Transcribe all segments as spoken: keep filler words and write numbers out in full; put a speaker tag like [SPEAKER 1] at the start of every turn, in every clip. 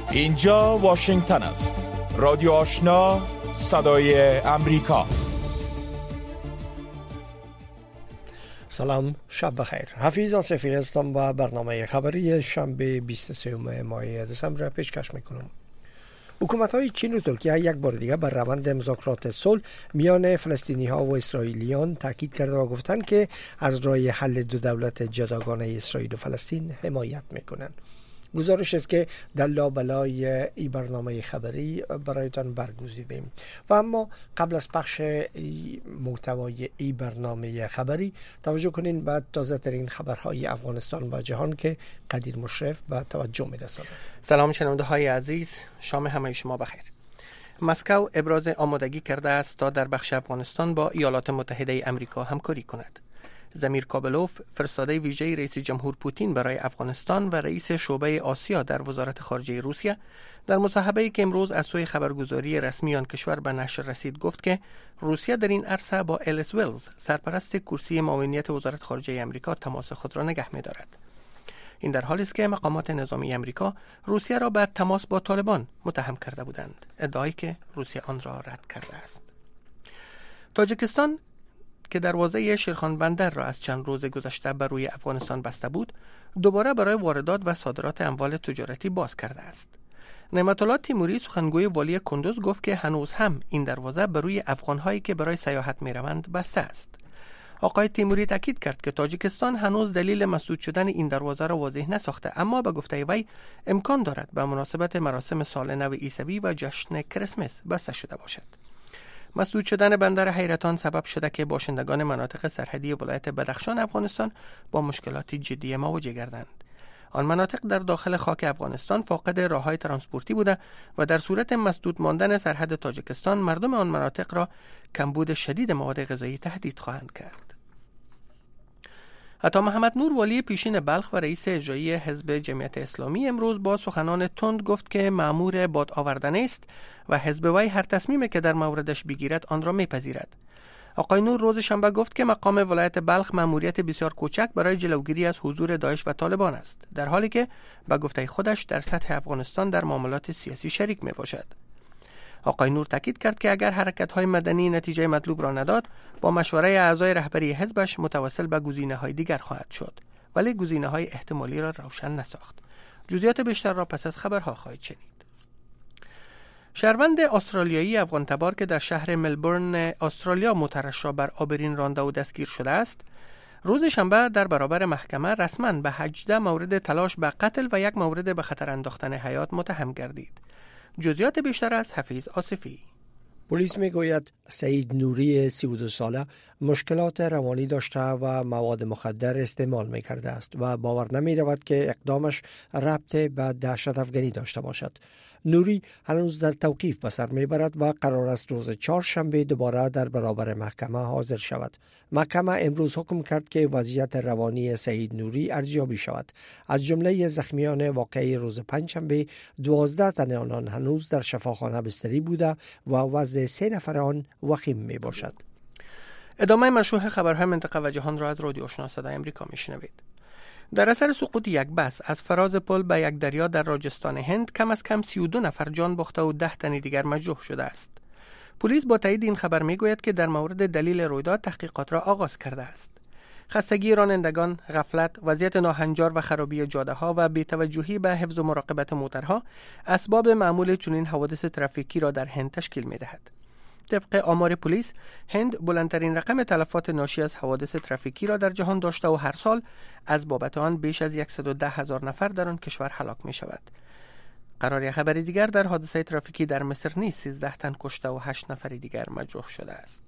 [SPEAKER 1] اینجا واشنگتن است. رادیو آشنا، صدای امریکا.
[SPEAKER 2] سلام، شب بخیر. حفیظ آصفی هستم و برنامه خبری شنبه بیست و سوم ماه دسامبر را پیشکش میکنم. حکومت‌های چین و ترکیه یک بار دیگر بر روند مذاکرات صلح میان فلسطینی‌ها و اسرائیلیان تاکید کرده و گفتند که از راه حل دو دولت جداگانه اسرائیل و فلسطین حمایت میکنند. گزارش است که در لابلای این برنامه خبری برایتان برگزیدیم. و اما قبل از پخش محتوای این برنامه خبری توجه کنین به تازه ترین خبرهای افغانستان و جهان که قدیر مشرف به توجه می‌رساند.
[SPEAKER 3] سلام شنونده های عزیز، شام همه شما بخیر. مسکو ابراز آمادگی کرده است تا در بخش افغانستان با ایالات متحده امریکا همکاری کند. زمیر کابلوف، فرستاده ویژه رئیس جمهور پوتین برای افغانستان و رئیس شعبه آسیا در وزارت خارجه روسیه، در مصاحبه‌ای که امروز از سوی خبرگزاری رسمی آن کشور به نشر رسید گفت که روسیه در این عرصه با الیس ولز، سرپرست کرسی معاونیت وزارت خارجه امریکا، تماس خود را نگه می‌دارد. این در حالی است که مقامات نظامی امریکا روسیه را به تماس با طالبان متهم کرده بودند، ادعایی که روسیه آن را رد کرده است. تاجیکستان که دروازه شیرخان بندر را از چند روز گذشته بر روی افغانستان بسته بود، دوباره برای واردات و صادرات اموال تجارتی باز کرده است. نعمت الله تیموری، سخنگوی والی کندوز، گفت که هنوز هم این دروازه بر روی افغان‌هایی که برای سیاحت می‌روند بسته است. آقای تیموری تاکید کرد که تاجیکستان هنوز دلیل مسدود شدن این دروازه را واضح نساخته، اما به گفته وی امکان دارد به مناسبت مراسم سال نو عیسوی و جشن کریسمس بسته شده باشد. مسدود شدن بندر حیرتان سبب شده که باشندگان مناطق سرحدی ولایت بدخشان افغانستان با مشکلات جدی مواجه گردند. آن مناطق در داخل خاک افغانستان فاقد راههای ترانسپورتی بوده و در صورت مسدود ماندن سرحد تاجیکستان مردم آن مناطق را کمبود شدید مواد غذایی تهدید خواهند کرد. عطا محمد نور، والی پیشین بلخ و رئیس اجرایی حزب جمعیت اسلامی، امروز با سخنان تند گفت که مأمور باد آوردن است و حزب وی هر تصمیمی که در موردش بگیرد آن را میپذیرد. آقای نور روز شنبه گفت که مقام ولایت بلخ مأموریت بسیار کوچک برای جلوگیری از حضور داعش و طالبان است، در حالی که به گفته خودش در سطح افغانستان در معاملات سیاسی شریک می باشد. آقای نور تاکید کرد که اگر حرکت‌های مدنی نتیجه مطلوب را نداد، با مشوره اعضای رهبری حزبش متوسل به گزینه‌های دیگر خواهد شد، ولی گزینه‌های احتمالی را روشن نساخت. جزئیات بیشتر را پس از خبرها خواهید شنید. شهروند استرالیایی افغان تبار که در شهر ملبورن استرالیا موترش را بر آبرین رانده و دستگیر شده است، روز شنبه در برابر محکمه رسما به هجده مورد تلاش به قتل و یک مورد به خطر انداختن حیات متهم گردید. جزئیات بیشتر از حفیظ آصفی.
[SPEAKER 2] پلیس میگوید سعید نوری سی و دو ساله مشکلات روانی داشته و مواد مخدر استعمال میکرده است و باور نمی رود که اقدامش ربط به دهشت افغانی داشته باشد. نوری هنوز در توقیف به سر میبرد و قرار است روز چهارشنبه دوباره در برابر محکمه حاضر شود. محکمه امروز حکم کرد که وضعیت روانی سعید نوری ارزیابی شود. از جمله زخمیان واقعی روز پنجشنبه، دوازده تن آنان هنوز در شفاخانه بستری بوده و وضع سه نفر آن وخیم می باشد.
[SPEAKER 3] ادامه مشروع خبرهای منطقه و جهان را از رادیو آشنا صدای امریکا میشنوید. در اثر سقوط یک بس از فراز پل به یک دریا در راجستان هند، کم از کم سی و دو نفر جان باخته و ده تن دیگر مجروح شده است. پلیس با تایید این خبر میگوید که در مورد دلیل رویداد تحقیقات را آغاز کرده است. خستگی رانندگان، غفلت، وضعیت ناهنجار و خرابی جاده‌ها و بی‌توجهی به حفظ و مراقبت موترها اسباب معمول چنین حوادث ترافیکی را در هند تشکیل می‌دهد. طبق آمار پلیس، هند بلندترین رقم تلفات ناشی از حوادث ترافیکی را در جهان داشته و هر سال از بابت آن بیش از صد و ده هزار نفر در آن کشور هلاک می شود. قرار خبر دیگر در حادثه ترافیکی در مصر نیز سیزده تن کشته و هشت نفر دیگر مجروح شده است.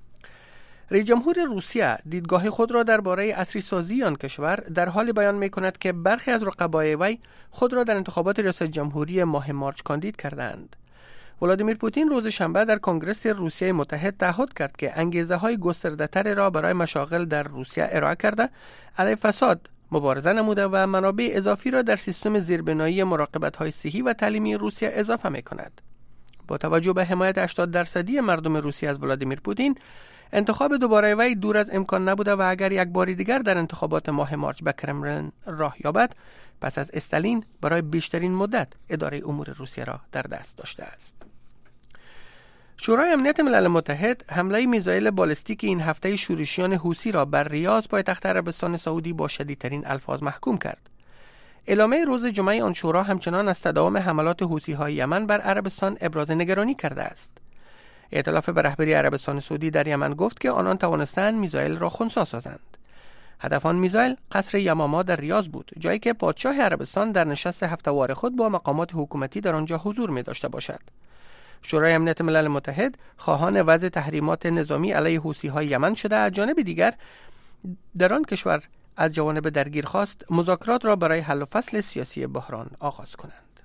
[SPEAKER 3] رئیس جمهور روسیه دیدگاه خود را درباره عصری سازی آن کشور در حال بیان می کند که برخی از رقبای وی خود را در انتخابات ریاست جمهوری ماه مارچ کاندید کردند. ولادیمیر پوتین روز شنبه در کنگره روسیه متحد تعهد کرد که انگیزه‌های گسترده‌تری را برای مشاغل در روسیه ارائه کرده، علیه فساد مبارزه نموده و منابع اضافی را در سیستم زیربنایی مراقبت‌های صحی و تعلیمی روسیه اضافه می‌کند. با توجه به حمایت هشتاد درصدی مردم روسیه از ولادیمیر پوتین، انتخاب دوباره وی دور از امکان نبوده و اگر یک بار دیگر در انتخابات ماه مارچ به کرملین راه یابد، پس از استالین برای بیشترین مدت اداره امور روسیه را در دست داشته است. شورای امنیت ملل متحد حمله میزایل بالستیک این هفته شورشیان حوثی را بر ریاض پایتخت عربستان سعودی با شدیدترین الفاظ محکوم کرد. اعلامیه روز جمعه آن شورا همچنان از تداوم حملات حوثی‌های یمن بر عربستان ابراز نگرانی کرده است. ائتلاف به رهبری عربستان سعودی در یمن گفت که آنان توانستند میزایل را خنثی سازند. هدف آن میزایل قصر یماما در ریاض بود، جایی که پادشاه عربستان در نشست هفته‌وار خود با مقامات حکومتی در آنجا حضور می داشته باشد. شورای امنیت ملل متحد خواهان وضع تحریمات نظامی علیه حوثی‌های یمن شده، از جانب دیگر در آن کشور از جوانب درگیر خواست مذاکرات را برای حل و فصل سیاسی بحران آغاز کنند.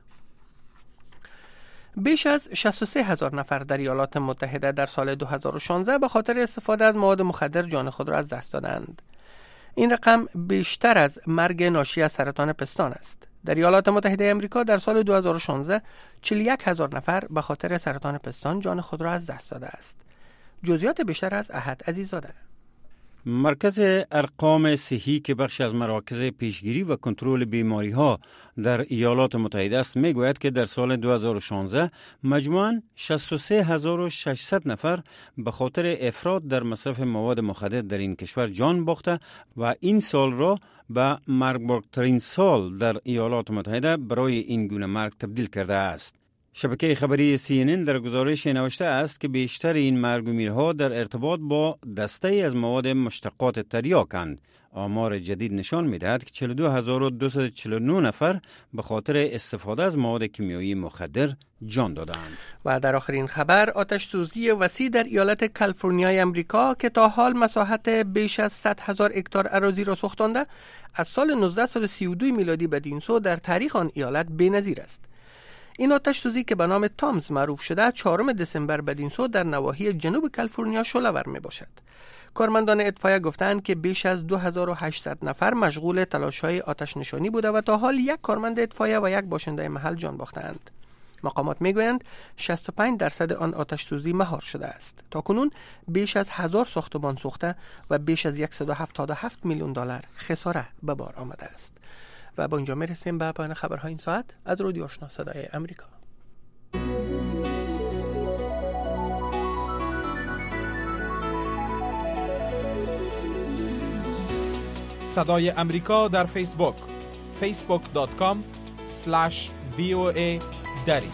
[SPEAKER 3] بیش از شصت و سه هزار نفر در ایالات متحده در سال دو هزار و شانزده به خاطر استفاده از مواد مخدر جان خود را از دست دادند. این رقم بیشتر از مرگ ناشی از سرطان پستان است. در ایالات متحده آمریکا در سال دو هزار و شانزده چهل و یک هزار نفر به خاطر سرطان پستان جان خود را از دست داده است. جزئیات بیشتر از احد عزیزاده.
[SPEAKER 4] مرکز ارقام صحی که بخش از مراکز پیشگیری و کنترل بیماری ها در ایالات متحده است میگوید که در سال دو هزار و شانزده مجموعاً شصت و سه هزار و ششصد نفر به خاطر افراط در مصرف مواد مخدر در این کشور جان باخته و این سال را به مرگبارترین سال در ایالات متحده برای این گونه مرگ تبدیل کرده است. شبکه خبری سی ان ان در گزارش نوشته است که بیشتر این مرگ و میرها در ارتباط با دسته از مواد مشتقات تریاکند. آمار جدید نشان می‌دهد که چهل و دو هزار و دویست و چهل و نه نفر به خاطر استفاده از مواد کیمیایی مخدر جان دادند.
[SPEAKER 3] و در آخرین خبر، آتش سوزی وسیع در ایالت کالیفرنیای امریکا که تا حال مساحت بیش از صد هزار هکتار اراضی را سوختانده، از سال نوزده و سی و دو میلادی بدین سو در تاریخ آن ایالت بی‌نظیر است. این آتش سوزی که به نام تامز معروف شده، چهارم دسامبر بدین سو در نواحی جنوب کالیفرنیا شعله‌ور می باشد. کارمندان اطفایه گفتند که بیش از دو هزار و هشتصد نفر مشغول تلاش‌های آتش نشانی بوده و تا حال یک کارمند اطفایه و یک باشنده محل جان باختند. مقامات میگویند شصت و پنج درصد آن آتش سوزی مهار شده است. تاکنون بیش از هزار ساختمان سوخته و بیش از صد و هفتاد و هفت میلیون دلار خساره به بار آمده است. و با اینجا میرسیم به پایان خبرهای این ساعت از رادیو آشنا صدای امریکا.
[SPEAKER 1] صدای امریکا در فیسبوک فیسبوک دات کام اسلش وی او ای دری.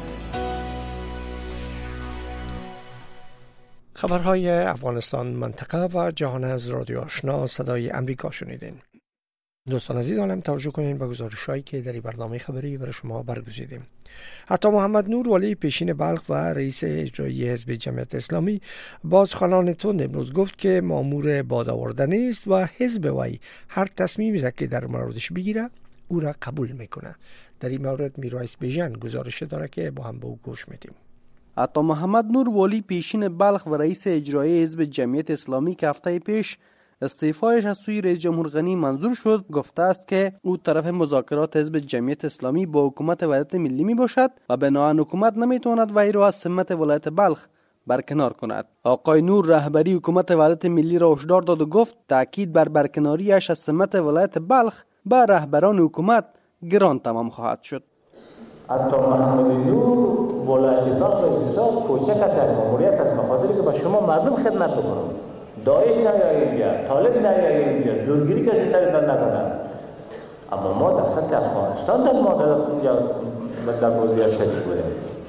[SPEAKER 2] خبرهای افغانستان، منطقه و جهان از رادیو آشنا صدای امریکا شنیدین. دوستان عزیز، حالا توجه کنین به گزارش‌هایی که در این برنامه خبری برای شما برگزیدیم. عطا محمد نور، ولی پیشین بلخ و رئیس اجرایی حزب جمعیت اسلامی، بازخوانان تند امروز گفت که مأمور باد آوردن است و حزب وی هر تصمیمی را که در موردش بگیره او را قبول میکنه. در این مورد میرواعظ بیژن گزارش داره که با هم به او گوش میدیم.
[SPEAKER 5] عطا محمد نور، ولی پیشین بلخ و رئیس اجرایی حزب جمعیت اسلامی که هفته پیش استعفایش از سوی رئیس جمهور غنی منظور شد، گفته است که او طرف مذاکرات حزب جمعیت اسلامی با حکومت وحدت ملی می باشد و بنابراین حکومت نمی تواند وی را از سمت ولایت بلخ برکنار کند. آقای نور رهبری حکومت وحدت ملی را هشدار داد و گفت تاکید بر برکناریش از سمت ولایت بلخ به رهبران حکومت گران تمام خواهد شد.
[SPEAKER 6] عطا محمد نور ولایت بلخ بسیار کوچک است از ماموریت از مخاطری که به شما مردم خدمت بکنم. داعش نیایی اینجا، طالب نیایی اینجا، زورگیری کسی سرتان نکنه. اما ما در سطح افغانستان در ما در موضوع شدید بودیم.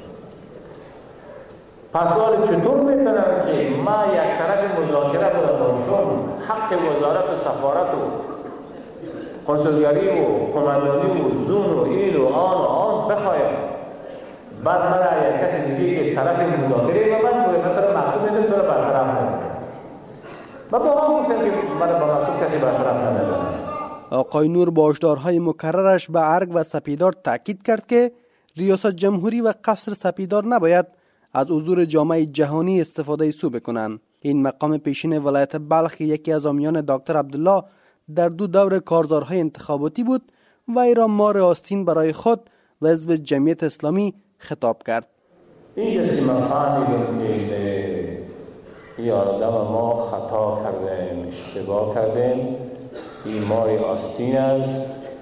[SPEAKER 6] پس حال چطور میتونم که ما یک طرف مذاکره بوده باشم، حق وزارت و سفارت و کنسولگری و قماندانی و زون و این و آن و آن بخوایم، بعد من یک کسی دیگه که طرف مذاکره و من توی مطور مکتوب میدم تو رو برطرف نمیدم. و با هم گفتم که من با مکتوب کسی برطرف نمیدم.
[SPEAKER 5] آقای نور با هشدارهای مکررش به ارگ و سپیدار تاکید کرد که ریاست جمهوری و قصر سپیدار نباید از حضور جامعه جهانی استفاده سو بکنند. این مقام پیشین ولایت بلخ یکی از حامیان دکتر عبدالله در دو دور کارزارهای انتخاباتی بود و ای را مار آستین برای خود و حزب جمعیت اسلامی خطاب کرد.
[SPEAKER 6] این است که من فهمیدم که این آدم ما خطا کردیم، اشتباه کردیم. این مار آستین است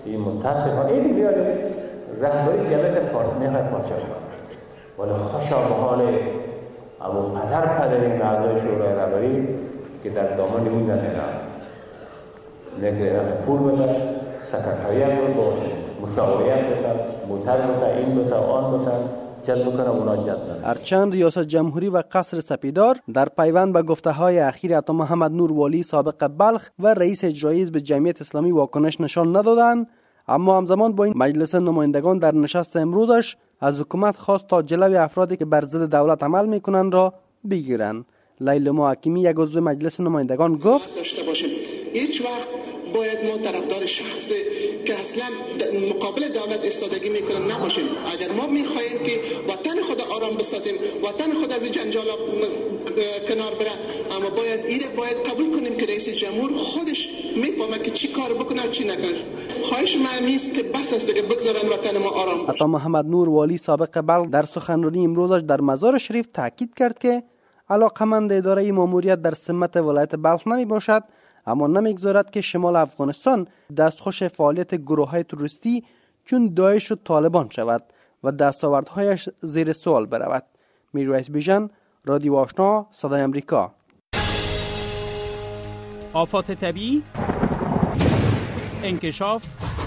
[SPEAKER 6] این متاسفانه این بیاد رهبری جمعیت پارتی میخواد پارچه کنه ولی خوشا به حال اما پدر پدر این اعضای شورای رهبری که در دامن اون ندارن نگه پول بده سکرتریت بود باشه مشاوریت بده موتر بده این بده آن بده جلب کنه مناجات بده.
[SPEAKER 5] هرچند ریاست جمهوری و قصر سپیدار در پیوند به گفته های اخیر عطا محمد نور والی سابق بلخ و رئیس اجرایی حزب جمعیت اسلامی واکنش نشان ندادند، اما همزمان با این مجلس نمایندگان در نشست امروزش از حکومت خواست تا جلوی افرادی که بر ضد دولت عمل میکنند را بگیرند. لیلا حکیمی یک عضو مجلس نمایندگان گفت
[SPEAKER 7] داشته باشیم هیچ وقت باید ما طرفدار شخص که اصلا مقابل دولت ایستادگی میکنن نباشیم. اگر ما میخواهیم که وطن خود آرام بسازیم، وطن خود از جنجال کنار بره، اما باید اینه باید قبول کنیم که رئیس جمهور خودش میفهمه که چی کار بکنه و چی نکنه. خواهش من نیست که بس است که بگذارن وطن ما آرام باشه.
[SPEAKER 5] عطا محمد نور والی سابق بلخ در سخنرانی امروزش در مزار شریف تاکید کرد که علاقمند اداره ماموریت در سمت ولایت بلخ نمی باشد، اما نمیگذارد که شمال افغانستان دستخوش فعالیت گروه‌های تروریستی چون داعش و طالبان شود و دستاوردهایش زیر سوال برود. میرویس بیژن، رادیو آشنا، صدای امریکا.
[SPEAKER 1] آفات طبیعی، انکشاف،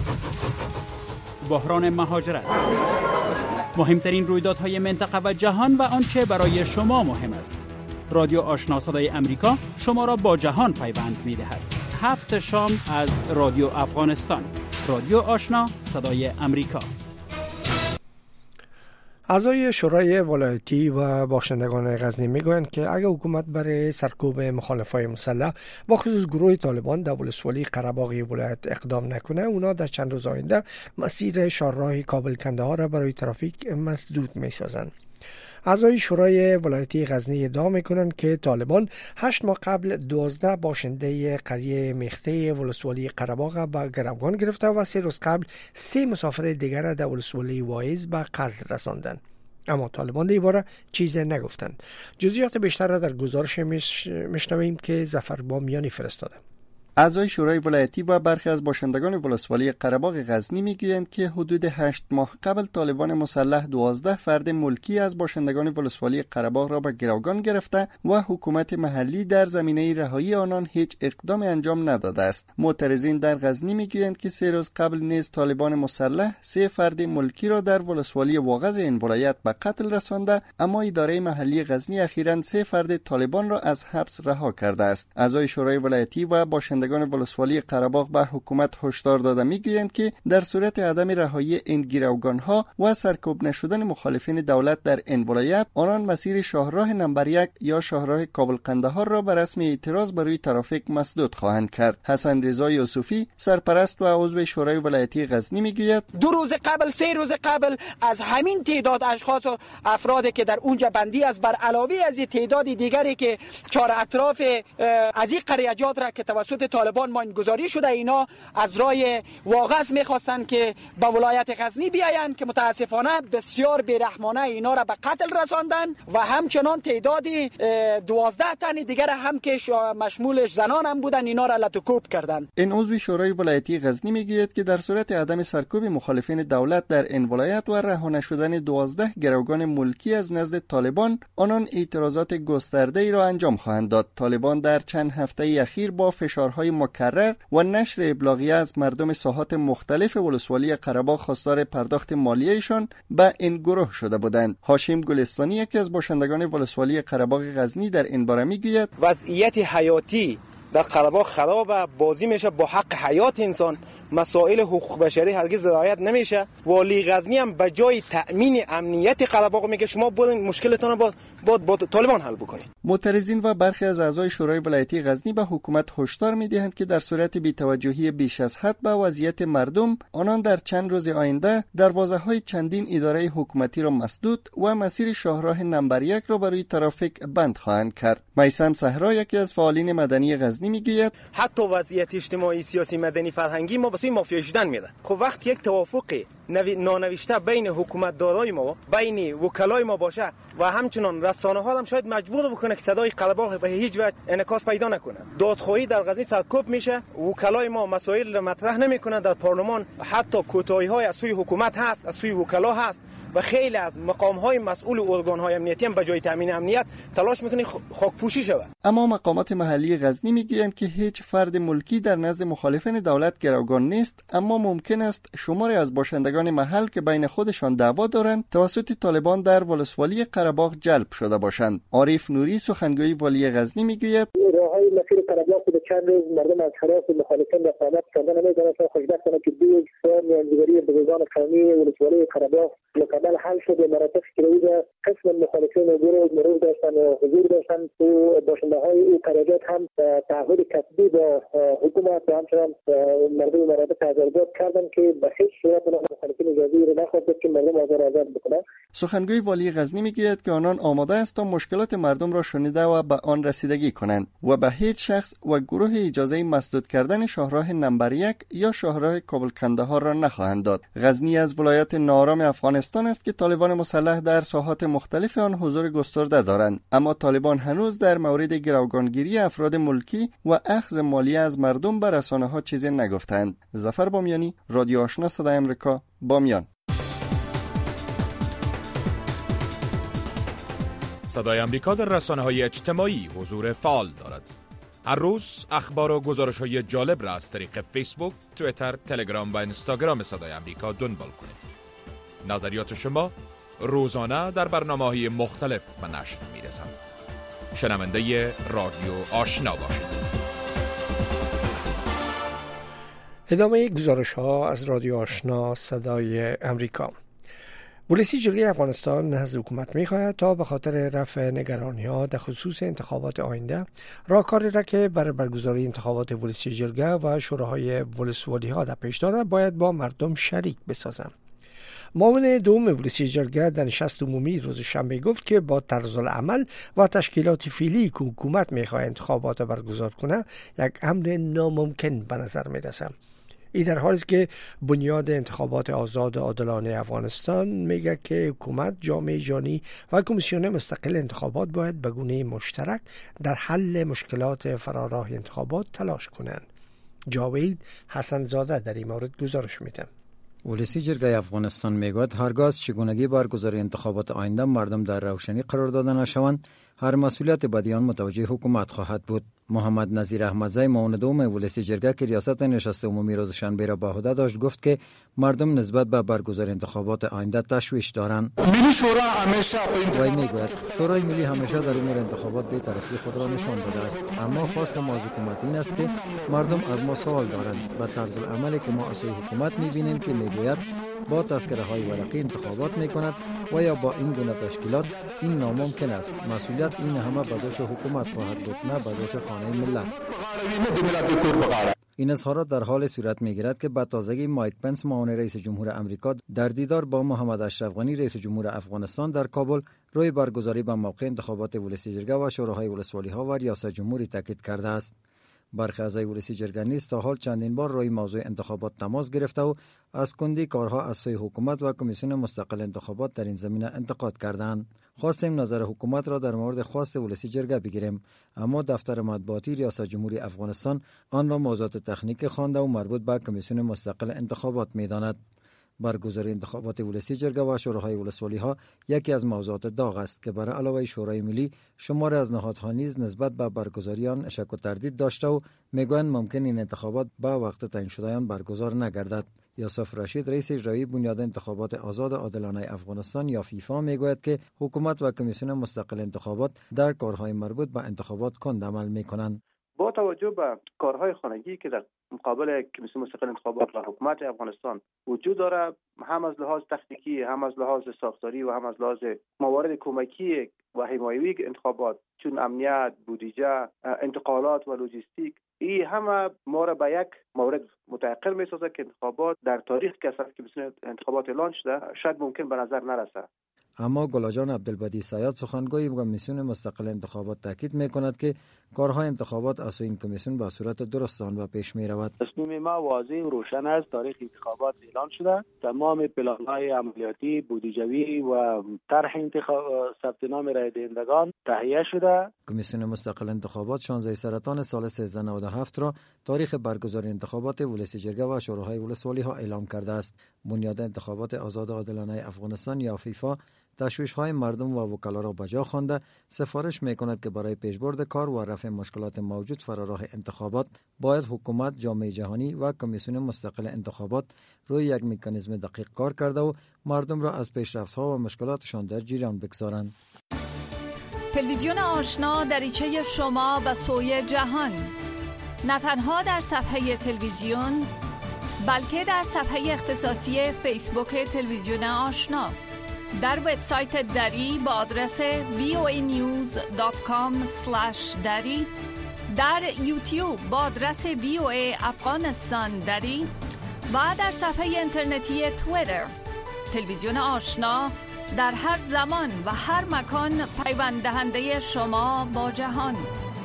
[SPEAKER 1] بحران مهاجرت، مهمترین رویدادهای منطقه و جهان و آنچه برای شما مهم است. رادیو آشنا صدای امریکا شما را با جهان پیوند می‌دهد. هفت شام از رادیو افغانستان. رادیو آشنا صدای امریکا.
[SPEAKER 2] اعضای شورای ولایتی و باشندگان غزنی میگویند که اگر حکومت برای سرکوب مخالفای مسلح با خصوص گروه طالبان در ولسوالی قره باغ ولایت اقدام نکنه، اونا در چند روز آینده مسیر شاهراه کابل کندهار را برای ترافیک مسدود میسازند. اعضای شورای ولایتی غزنی ادعا میکنند که طالبان هشت ماه قبل دوازده باشنده قریه میخته ولسوالی قره باغ به گروگان گرفته و سه روز قبل سه مسافر دیگر در ولسوالی واعظ به قتل رساندند. اما طالبان در باره چیز نگفتند. جزئیات بیشتر را در گزارش میشنویم که ظفر بامیانی فرستاده.
[SPEAKER 8] اعضای شورای ولایتی و برخی از باشندگان ولسوالی قره باغ غزنی میگویند که حدود هشت ماه قبل طالبان مسلح دوازده فرد ملکی از باشندگان ولسوالی قره باغ را به گروگان گرفته و حکومت محلی در زمینه رهایی آنان هیچ اقدام انجام نداده است. معترضین در غزنی میگویند که سه روز قبل نیز طالبان مسلح سه فرد ملکی را در ولسوالی واغظ این ولایت به قتل رسانده، اما اداره محلی غزنی اخیراً سه فرد طالبان را از حبس رها کرده است. اعضای شورای ولایتی و باشندگان ولسوالی قره باغ به حکومت هشدار داده میگویند که در صورت عدم رهایی این گروگانها و سرکوب نشدن مخالفین دولت در این ولایت، آنان مسیر شاهراه نمبر یک یا شاهراه کابل قندهار را به رسم اعتراض برای ترافیک مسدود خواهند کرد. حسن رضا یوسفی، سرپرست و عضو شورای ولایتی غزنی میگوید
[SPEAKER 9] دو روز قبل سه روز قبل از همین تعداد اشخاص و افرادی که در اونجا بندی از بر علاوه از تعداد دیگری که چهار اطراف از این قریجات را که توسط طالبان ماینگذاری شده، اینا از رای واغظ میخواستن که به ولایت غزنی بیاین که متاسفانه بسیار بیرحمانه اینا را به قتل رساندن و همچنان تعدادی دوازده تن دیگر هم که مشمولش زنان هم بودن اینا را لطوکوب کردن.
[SPEAKER 8] این عضو شورای ولایتی غزنی میگوید که در صورت عدم سرکوب مخالفین دولت در این ولایت و رها نشدن دوازده گروگان ملکی از نزد طالبان، آنان اعتراضات گسترده‌ای را انجام خواهند داد. طالبان در چند هفته اخیر با فشارهای مکرر و نشر ابلاغیه از مردم ساحات مختلف ولسوالی قره باغ خواستار پرداخت مالیه‌شان به این گروه شده بودند. هاشم گلستانی، یکی از باشندگان ولسوالی قره باغ غزنی، در این باره میگوید
[SPEAKER 10] وضعیت حیاتی در قره باغ خرابه، بازی میشه با حق حیات انسان، مسائل حقوق بشری هرگز رعایت نمیشه. والی غزنی هم به جای تأمین امنیت قره باغ میگه شما برین مشکلتون رو با با, با طالبان حل بکنید.
[SPEAKER 8] معترضین و برخی از اعضای شورای ولایتی غزنی به حکومت هشدار میدهند که در صورت بی‌توجهی بیش از حد به وضعیت مردم، آنان در چند روز آینده دروازه‌های چندین اداره حکومتی را مسدود و مسیر شاهراه نمبر یک را برای ترافیک بند خواهند کرد. میثم صحرا، یکی از فعالین مدنی غزنی، غزنی میگوید
[SPEAKER 10] حتی وضعیت اجتماعی، سیاسی، مدنی، فرهنگی ما به سوی مافیا شدن میره. خب وقتی یک توافق نانوشته بین حکومت دارای ما، بین وکلای ما باشه و همچنان رسانه ها هم شاید مجبور بکنه که صدای قلباق به هیچ وجه انعکاس پیدا نکنه. دادخواهی در غزنی سرکوب میشه، وکلای ما مسائل را مطرح نمیکنه در پارلمان، حتی کوتاهی های از سوی حکومت هست، از سوی وکلا هست و خیلی از مقام های مسئول و ارگان های امنیتی هم به جای تامین امنیت تلاش میکنه خاکپوشی شود.
[SPEAKER 8] اما مقامات محلی غزنی میگویند که هیچ فرد ملکی در نزد مخالفین دولت گروگان نیست، اما ممکن است شماری از باشندگان محل که بین خودشان دعوا دارند توسط طالبان در ولسوالی قره‌باغ جلب شده باشند. عارف نوری سخنگوی والی غزنی میگوید
[SPEAKER 11] راههای مسیر قره‌باغ به چند روز مردم از حراس مخالفین در فعالیت کردن نمی‌دانند تا خوشبختانه که دو سال میانجیگری بزرگان قومی ولسوالی قره‌باغ مکمل حل شد و مناطق که قسم مخالفین و گروه مرور داشتن و حضور داشتن و باشنده‌های او قرارداد هم تعهد کسبی با حکومت و همچنان مردم مناطق آزاد کردن که به هیچ صورت مخالفین اجازه رو نخواهد داد که مردم آزار آزاد بکنند.
[SPEAKER 8] سخنگوی والی غزنی میگوید که آنان آماده است تا مشکلات مردم را شنیده و به آن رسیدگی کنند و به هیچ شخص و گروه اجازه مسدود کردن شاهراه نمبر یک یا شاهراه کابل کندهار را نخواهند داد. غزنی از ولایت ناآرام افغانستان است که طالبان مسلح در ساحات مختلف آن حضور گسترده دارند، اما طالبان هنوز در مورد گروگانگیری افراد ملکی و اخذ مالی از مردم به رسانه‌ها چیزی نگفتند. ظفر بامیانی، رادیو آشنا صدای آمریکا، بامیان.
[SPEAKER 12] صدای آمریکا در رسانه‌های اجتماعی حضور فعال دارد. هر روز اخبار و گزارش‌های جالب را از طریق فیسبوک، توییتر، تلگرام و اینستاگرام صدای آمریکا دنبال کنید. نظریات شما روزانه در برنامه‌های مختلف به نشر می‌رسند. شنونده رادیو آشنا باشید.
[SPEAKER 2] ادامه گزارش ها از رادیو آشنا صدای امریکا. ولسی جرگه افغانستان نزد حکومت می‌خواهد تا به خاطر رفع نگرانی‌ها در خصوص انتخابات آینده راهکاری را که برای برگزاری انتخابات ولسی جرگه و شوراهای ولسوالی‌ها در پیش دارد باید با مردم شریک بسازند. معاون دوم ولسی جرگه در نشست عمومی روز شنبه گفت که با طرز العمل و تشکیلات فعلی که حکومت می‌خواهد انتخابات برگزار کنه یک امر ناممکن به نظر می‌رسد. این در حالی است که بنیاد انتخابات آزاد و عادلانه افغانستان میگه که حکومت، جامعه جهانی و کمیسیون مستقل انتخابات باید به گونه مشترک در حل مشکلات فراراه انتخابات تلاش کنند. جاوید حسن زاده در این مورد گزارش میده.
[SPEAKER 4] ولسی جرگه افغانستان میگوید هرگاه از چگونگی برگزاری انتخابات آینده مردم در روشنی قرار داده نشوند، هر مسئولیت بدیان متوجه حکومت خواهد بود. محمد نظیر احمدزی معاون دوم ولسی جرگه که ریاست نشست عمومی روز شنبه را به عهده داشت گفت که مردم نسبت به برگزاری انتخابات آینده تشویش دارند.
[SPEAKER 13] ملی شورا همیشه
[SPEAKER 4] وی میگوید شورای ملی همیشه در امور انتخابات بی‌طرفی خود را نشان داده است، اما خواست ما از حکومت این است که مردم از ما سوال دارند. به طرز عملی که ما از حکومت میبینیم که میگوید با تذکره های ورقی انتخابات میکند و یا با این گونه تشکیلات، این ناممکن است. مسئولیت این همه به دوش حکومت خواهد بود، نه به دوش خانه ملت. این اظهارات در حال صورت میگیرد که به تازگی مایک پنس معاون رئیس جمهور امریکا در دیدار با محمد اشرف غنی رئیس جمهور افغانستان در کابل روی برگزاری به موقع انتخابات ولسی جرگه و شوراهای ولسوالی‌ها و ریاست جمهوری تاکید کرده است. برخی اعضای ولسی جرگه نیز تا حال چندین بار روی موضوع انتخابات تماس گرفته و از کندی کارها از سوی حکومت و کمیسیون مستقل انتخابات در این زمینه انتقاد کردند. خواستیم نظر حکومت را در مورد خواست ولسی جرگه بگیریم، اما دفتر مطبوعاتی ریاست جمهوری افغانستان آن را موضوعات تکنیکی خوانده و مربوط به کمیسیون مستقل انتخابات می‌داند. برگزاری انتخابات ولسی جرگه و شوراهای ولسوالی‌ها یکی از موضوعات داغ است که برای علاوه شورای ملی شمار از نهادها نیز نسبت به برگزاری آن شک و تردید داشته و میگویند ممکن این انتخابات به وقت تعیین شده آن برگزار نگردد. یوسف رشید رئیس اجرایی بنیاد انتخابات آزاد و عادلانه افغانستان یا فیفا میگوید که حکومت و کمیسیون مستقل انتخابات در کارهای مربوط به انتخابات کند عمل میکنند.
[SPEAKER 14] با توجه به کارهای خانگی که در مقابل کمیسیون مستقل انتخابات و حکومت افغانستان وجود دارد، هم از لحاظ تکنیکی، هم از لحاظ ساختاری و هم از لحاظ موارد کمکی و حمایوی انتخابات چون امنیت، بودجه، انتقالات و لوجستیک، این همه ما را به یک مورد متعقل می‌سازد که انتخابات در تاریخ که اصلا کمیسیون انتخابات اعلان شده شاید ممکن به نظر نرسد.
[SPEAKER 13] اما گلاجان عبدالبدی سیاد سخنگوی کمیسیون مستقل انتخابات تاکید میکند که کارهای انتخابات از این کمیسیون به صورت درستان و پیش می رود.
[SPEAKER 15] تصمیم ما واضح و روشن است. تاریخ انتخابات اعلان شده. تمام پلان‌های عملیاتی، بودجوی و طرح انتخاب ثبت نام رای دهندگان تهیه شده.
[SPEAKER 13] کمیسیون مستقل انتخابات شانزده سرطان سال سیزده نود و هفت را تاریخ برگزاری انتخابات ولسی جرگه و شوراهای ولسوالی ها اعلام کرده است. بنیاد انتخابات آزاد و عادلانه افغانستان یا فیفا تشویش‌های مردم و وکلا را بجا خوانده سفارش می‌کند که برای پیشبرد کار و رفع مشکلات موجود فراراه انتخابات باید حکومت، جامعه جهانی و کمیسیون مستقل انتخابات روی یک مکانیزم دقیق کار کرده و مردم را از پیشرفت‌ها و مشکلاتشان در جریان بگذارند.
[SPEAKER 16] تلویزیون آشنا دریچه شما به سوی جهان، نه تنها در صفحه تلویزیون بلکه در صفحه اختصاصی فیسبوک تلویزیون آشنا، در وبسایت دری با آدرس وی او ای نیوز دات کام اسلش دری، در یوتیوب با آدرس وی او ای افغانستان دری و در صفحه اینترنتی توییتر. تلویزیون آشنا در هر زمان و هر مکان پیوند دهنده شما با جهان.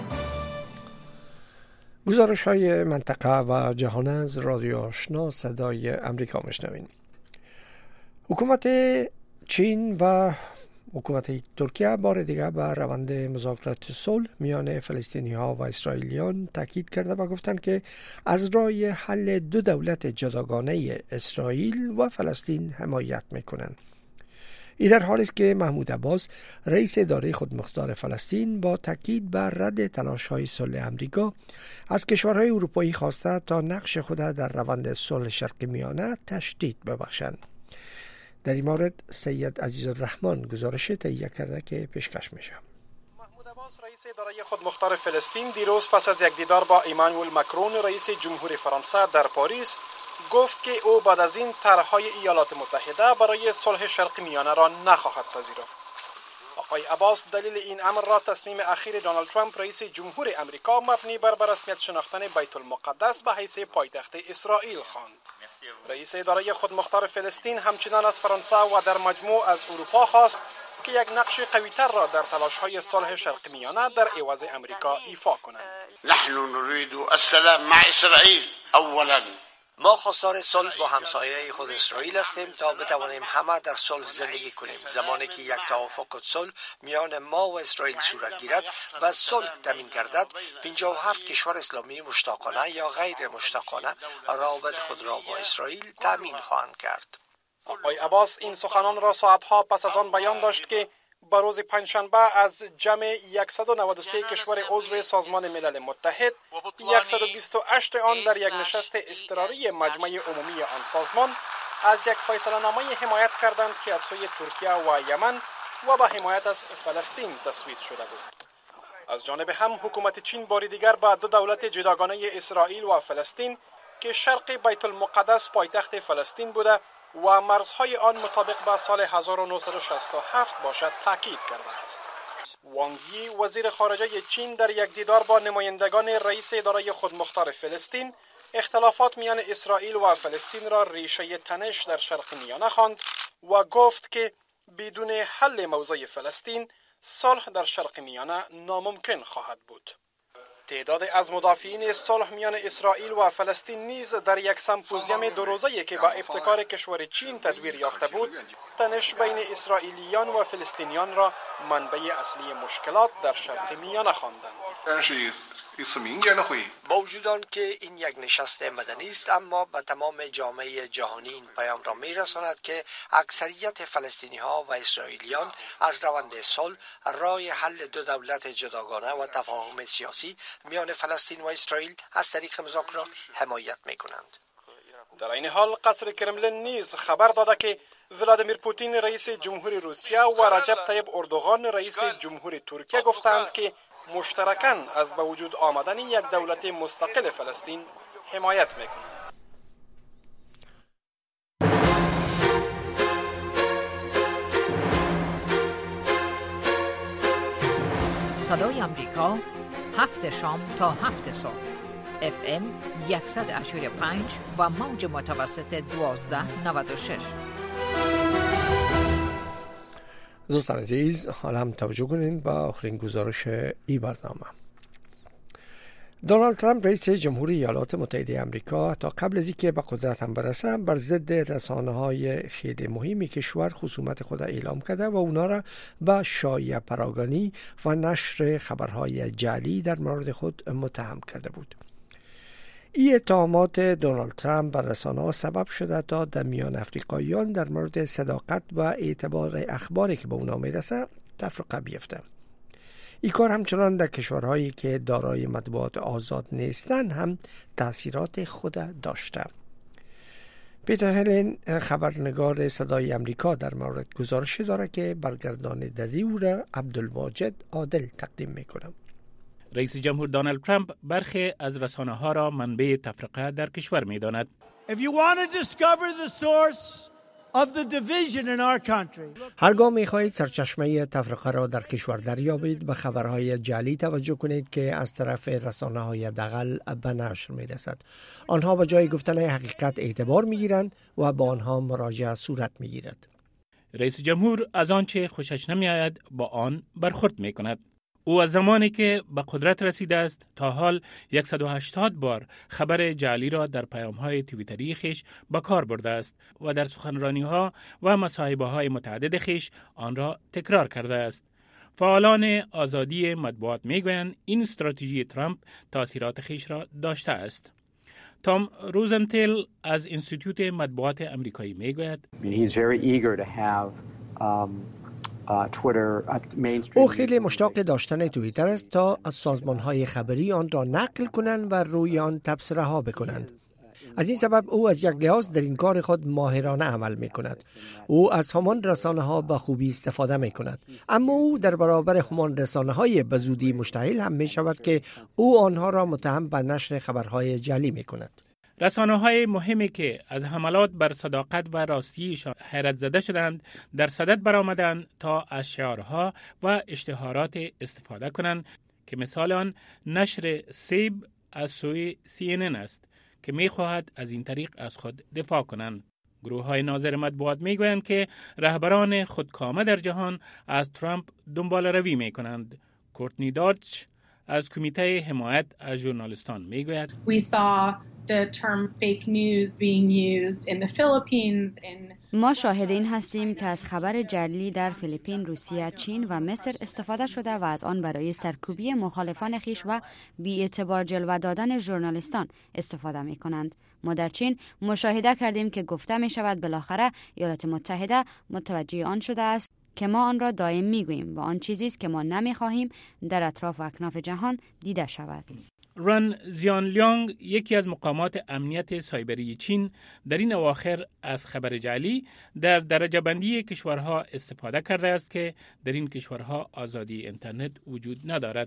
[SPEAKER 2] گزارش های منطقه و جهان از رادیو آشنا صدای امریکا میشنوین. حکومت چین و حکومت ترکیه بار دیگر به روند مذاکرات صلح میان فلسطینی ها و اسرائیلیان تاکید کرده و گفتند که از راه حل دو دولت جداگانه اسرائیل و فلسطین حمایت میکنند. این در حالی است که محمود عباس رئیس اداره خودمختار فلسطین با تاکید بر رد تلاش‌های صلح امریکا از کشورهای اروپایی خواسته تا نقش خود در روند صلح شرق میانه تشدید ببخشند. در این مورد سید عزیزالرحمن گزارش تهیه کرده که پیشکش میشه.
[SPEAKER 17] محمود عباس رئیس اداره خودمختار فلسطین دیروز پس از یک دیدار با ایمانوئل مکرون رئیس جمهوری فرانسه در پاریس گفت که او بعد از این طرح‌های ایالات متحده برای صلح شرق میانه را نخواهد پذیرفت. آقای عباس دلیل این امر را تصمیم اخیر دونالد ترامپ رئیس جمهور امریکا مبنی بر رسمیت شناختن بیت المقدس به حیث پایتخت اسرائیل خواند. رئیس اداره خودمختار فلسطین همچنان از فرانسه و در مجموع از اروپا خواست که یک نقش قوی‌تر را در تلاش‌های صلح شرق میانه در عوض امریکا ایفا کنند.
[SPEAKER 18] نحن نريد السلام مع اسرائیل اولا.
[SPEAKER 19] ما خواستار صلح با همسایه خود اسرائیل هستیم تا بتوانیم همه در صلح زندگی کنیم. زمانی که یک توافق صلح میان ما و اسرائیل صورت گیرد و صلح تامین گردد، پنجاه و هفت کشور اسلامی مشتاقانه یا غیر مشتاقانه روابط خود را با اسرائیل تامین خواهند کرد.
[SPEAKER 17] آقای عباس این سخنان را ساعتها پس از آن بیان داشت که به روز پنجشنبه از جمع صد و نود و سه کشور عضو سازمان ملل متحد صد و بیست و هشت آن در یک نشست اضطراری مجمع عمومی آن سازمان از یک فیصله نامه حمایت کردند که از سوی ترکیه و یمن و به حمایت از فلسطین تصویب شده بود. از جانب هم حکومت چین بار دیگر با دو دولت جداگانه اسرائیل و فلسطین که شرق بیت المقدس پایتخت فلسطین بوده و مرزهای آن مطابق با سال هزار و نهصد و شصت و هفت باشد تاکید کرده است. وانگ یی وزیر خارجه چین در یک دیدار با نمایندگان رئیس اداره خودمختار فلسطین اختلافات میان اسرائیل و فلسطین را ریشه تنش در شرق میانه خواند و گفت که بدون حل موضوع فلسطین صلح در شرق میانه ناممکن خواهد بود. تعداد از مدافعین صلح میان اسرائیل و فلسطین نیز در یک سمپوزیوم دو روزه‌ای که با ابتکار کشور چین تدبیر یافته بود، تنش بین اسرائیلیان و فلسطینیان را منبع اصلی مشکلات در شرق میانه خواندند.
[SPEAKER 19] با وجود آن که این یک نشست مدنی است، اما به تمام جامعه جهانی این پیام را می‌رساند که اکثریت فلسطینی ها و اسرائیلیان از روند صلح راه حل دو دولت جداگانه و تفاهم سیاسی میان فلسطین و اسرائیل از طریق مذاکرات حمایت می‌کنند.
[SPEAKER 17] در این حال قصر کرملین نیز خبر داده که ولادیمیر پوتین رئیس جمهوری روسیه و رجب طیب اردوغان رئیس جمهوری ترکیه گفتند که مشترکاً از به وجود آمدن یک دولت مستقل فلسطین حمایت میکنند.
[SPEAKER 20] صدای امریکا، هفت شام تا هفت صبح، اف ام صد و هشتاد و پنج و موج متوسط دوازده نود و شش.
[SPEAKER 2] دوستان عزیز، حالا هم توجه کنین با آخرین گزارش ای برنامه. دونالد ترامپ رئیس جمهوری ایالات متحده آمریکا تا قبل از اینکه به قدرت هم برسه بر ضد رسانه‌های خیلی مهمی کشور خصومت خود اعلام کرده و اونا را به شایعه پراگانی و نشر خبرهای جعلی در مورد خود متهم کرده بود. این اتهامات دونالد ترامپ بر رسانه‌ها سبب شده تا در میان افریقاییان در مورد صداقت و اعتبار اخباری که به اونا میرسه تفرقه بیفته. این کار همچنان در کشورهایی که دارای مطبوعات آزاد نیستند هم تأثیرات خود داشته. پیتر هلن، خبرنگار صدای امریکا، در مورد گزارشی داره که برگردان دری او را عبدالواجد عادل تقدیم میکنم.
[SPEAKER 1] رئیس جمهور دونالد ترامپ برخی از رسانه ها را منبع تفرقه در کشور می داند.
[SPEAKER 2] هرگاه می خواهید سرچشمه تفرقه را در کشور دریابید، به خبرهای جعلی توجه کنید که از طرف رسانه های دغل به نشر می رسد. آنها به جای گفتن حقیقت اعتبار می گیرند و با آنها مراجعه صورت می گیرد.
[SPEAKER 1] رئیس جمهور از آنچه خوشش نمی آید با آن برخورد می کند. او از زمانی که به قدرت رسیده است تا حال صد و هشتاد بار خبر جعلی را در پیام‌های توییتری خیش به کار برده است و در سخنرانی‌ها و مصاحبه‌های متعدد خیش آن را تکرار کرده است. فعالان آزادی مطبوعات می‌گویند این استراتژی ترامپ تأثیرات خیش را داشته است. تام روزنتل از انستیتوت مطبوعات آمریکایی می‌گوید
[SPEAKER 2] او خیلی مشتاق داشتن توییتر است تا از سازمان‌های خبری آن را نقل کنند و روی آن تبصره ها بکنند. از این سبب او از یک لحاظ در این کار خود ماهرانه عمل می کند. او از همان رسانه ها به خوبی استفاده می کند، اما او در برابر همان رسانه های به زودی مشتعل هم می شود که او آنها را متهم به نشر خبرهای جعلی می کند.
[SPEAKER 1] رسانه‌های مهمی که از حملات بر صداقت و راستیشان حیرت زده شدند در صدد برآمدند تا از شعارها و اشتهارات استفاده کنند که مثال آن نشر سیب از سوی سی ان ان است که می‌خواهد از این طریق از خود دفاع کنند. گروه‌های ناظر مطبوعات می‌گویند که رهبران خودکامه در جهان از ترامپ دنبال روی می‌کنند. کورتنی دارچ از کمیته حمایت از ژورنالیستان می‌گوید
[SPEAKER 21] the term fake news being used in the Philippines in
[SPEAKER 22] ما شاهد این هستیم که از خبر جعلی در فیلیپین، روسیه، چین و مصر استفاده شده و از آن برای سرکوبی مخالفان خیش و بی‌اعتبار جلوه دادن ژورنالیستان استفاده می کنند. ما در چین مشاهده کردیم که گفته می شود بالاخره ایالات متحده متوجه آن شده است که ما آن را دائم می گوییم و آن چیزی است که ما نمی خواهیم در اطراف و اکناف جهان دیده شود.
[SPEAKER 1] ران زیانلیانگ، یکی از مقامات امنیت سایبری چین، در این اواخر از خبر جعلی در درجه بندی کشورها استفاده کرده است که در این کشورها آزادی اینترنت وجود ندارد.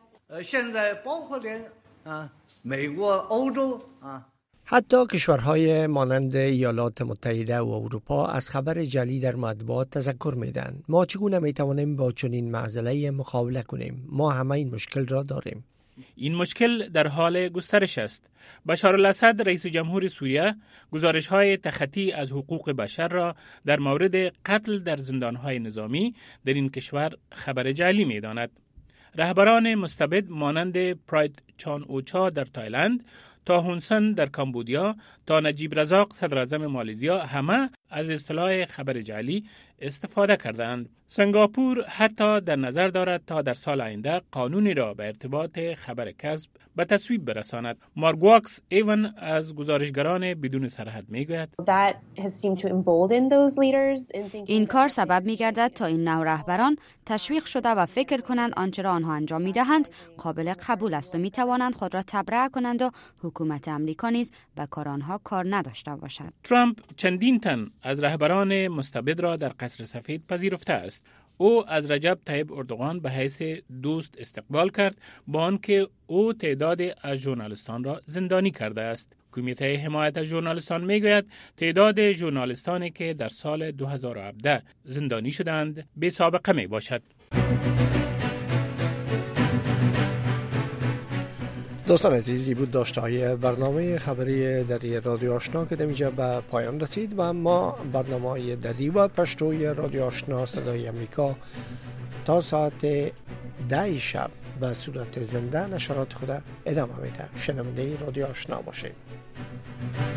[SPEAKER 2] حتی کشورهای مانند ایالات متحده و اروپا از خبر جعلی در مطبوعات تذکر میدن. ما چگونه میتوانیم با چنین معضله مقابله کنیم؟ ما همه این مشکل را داریم.
[SPEAKER 1] این مشکل در حال گسترش است. بشار الاسد، رئیس جمهور سوریه، گزارش‌های تخطی از حقوق بشر را در مورد قتل در زندان‌های نظامی در این کشور خبر جعلی می‌داند. رهبران مستبد مانند پراید چان اوچا در تایلند، تا هون سن در کامبودیا، تا نجیب رزاق صدر اعظم مالزیا همه از اصطلاح خبر جعلی استفاده کردند. سنگاپور حتی در نظر دارد تا در سال آینده قانونی را به ارتباط خبر کذب به تصویب برساند. مارگواکس ایون از گزارشگران بدون سرحد میگوید
[SPEAKER 22] این کار سبب میگردد تا این نوع رهبران تشویق شده و فکر کنند آنچه را آنها انجام میدهند قابل قبول است و میتوانند خود را تبرئه کنند و حکومت امریکا نیز به کار آنها کار نداشته باشد.
[SPEAKER 1] ترامپ چندین تن از رهبران مستبد را در قصر سفید پذیرفته است. او از رجب طیب اردوغان به حیث دوست استقبال کرد، با آنکه او تعداد از ژورنالیستان را زندانی کرده است. کمیته حمایت از ژورنالیستان میگوید تعداد ژورنالیستانی که در سال دو هزار و هفده زندانی شدند بی سابقه می باشد.
[SPEAKER 2] دوستان عزیزی بود داشته های برنامه خبری دری رادیو آشنا که دمیجا به پایان رسید و ما برنامه های دری و پشتوی رادیو آشنا صدای امریکا تا ساعت ده شب به صورت زنده نشرات خود ادامه میده. شنونده رادیو آشنا باشید.